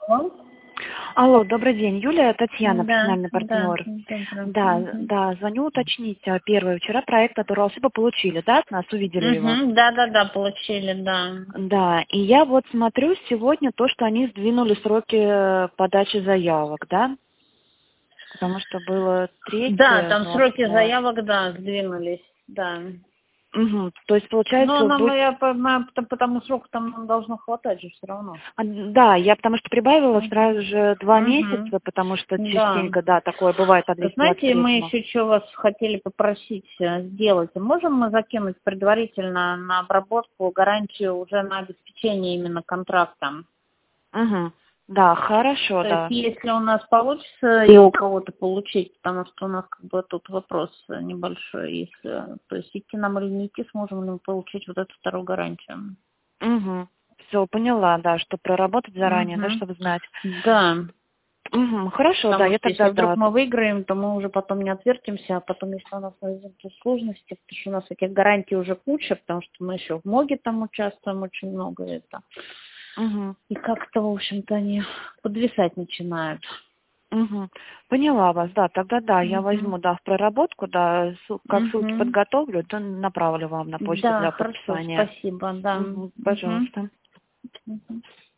Алло? Алло, добрый день. Юлия, Татьяна, Да, профессиональный да, партнер. добрый. Да, звоню уточнить. Первый, вчера проект от Уралсиба получили, да, от нас увидели его? Да, получили, да. Да, и я вот смотрю сегодня то, что они сдвинули сроки подачи заявок, да? Потому что было Да, третье, там сроки 22. заявок, да, сдвинулись, да. Угу. То есть, Но получается, нам, будет... по тому сроку там нам должно хватать же все равно. Да, я потому что прибавила сразу же 2 Угу. месяца, потому что Да. частенько, да, такое бывает по Знаете, мы 223-му. еще что вас хотели попросить сделать. Можем мы закинуть предварительно на обработку гарантию уже на обеспечение именно контрактом? Угу. Да, хорошо, То есть, да. если у нас получится ее у кого-то получить, потому что у нас как бы тут вопрос небольшой, если, то есть идти нам или не идти, сможем ли мы получить вот эту вторую гарантию. Угу. Все, поняла, да, что проработать заранее, да, Угу. чтобы знать. Да, Угу. Хорошо, да, потому я что если тогда, вдруг да. мы выиграем, то мы уже потом не отвертимся, а потом, если у нас возникнут сложности, потому что у нас этих гарантий уже куча, потому что мы еще в МОГе там участвуем очень много это. Угу. И как-то, в общем-то, они подвисать начинают. Угу. Поняла вас, да, тогда да, я Угу. возьму, да, в проработку, да, как ссылки Угу. подготовлю, то направлю вам на почту Да, для хорошо, подписания. спасибо, да. Угу. Угу. Пожалуйста. Мгм.